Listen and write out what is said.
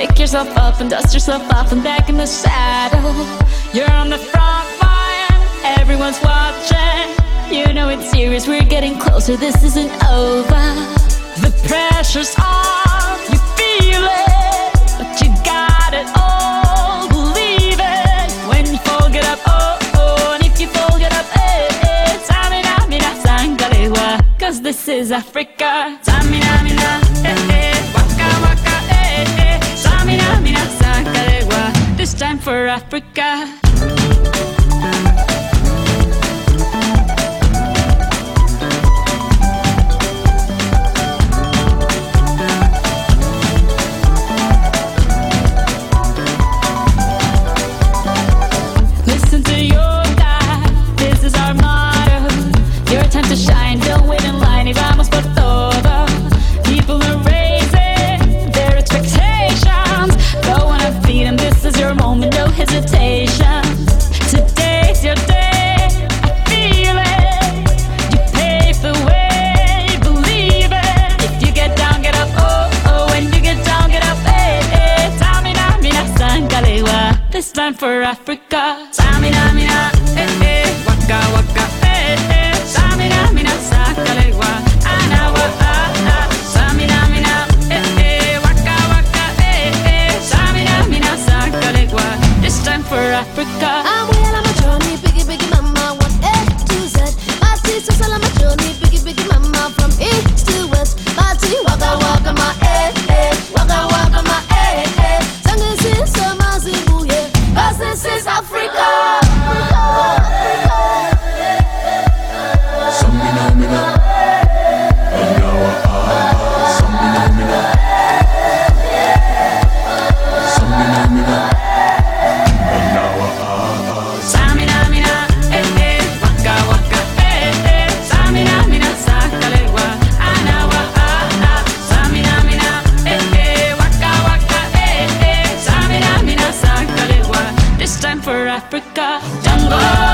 Pick yourself up and dust yourself off and back in the saddle. You're on the front line, everyone's watching. You know it's serious, we're getting closer, this isn't over. The pressure's on, you feel it, but you got it all, believe it. When you fall, get up, oh, oh, and if you fall, get up, eh, eh. Samina, mina, sangalewa, cause this is Africa. Samina, mina, eh, eh, waka, waka, eh, eh. Samina, mina, sangalewa, this time for Africa. To shine, don't wait in line, y vamos por todo. People are raising their expectations. Go on and feed them, this is your moment, no hesitation. Today's your day, I feel it. You pave the way, believe it. If you get down, get up, oh, oh. When you get down, get up, eh, eh. Samina, mina, sangalewa, this time for Africa. Samina, mina, eh, eh. Waka, waka, eh, eh. Samina, mina, sangalewa, anawa, ah, ah. Samina, mina, eh, eh. Waka, waka, eh, eh. Samina, mina, sangalewa, this time for Africa. I'm well on my journey, biggie, biggie mama, 1 A to Z. My sister's all on my journey, biggie, biggie mama, from east to west. My tea, waka, waka, my eh, eh. Waka, waka, my eh, eh. Sangin' sister, my zibu, yeah. 'Cause this is Africa. For Africa, jungle.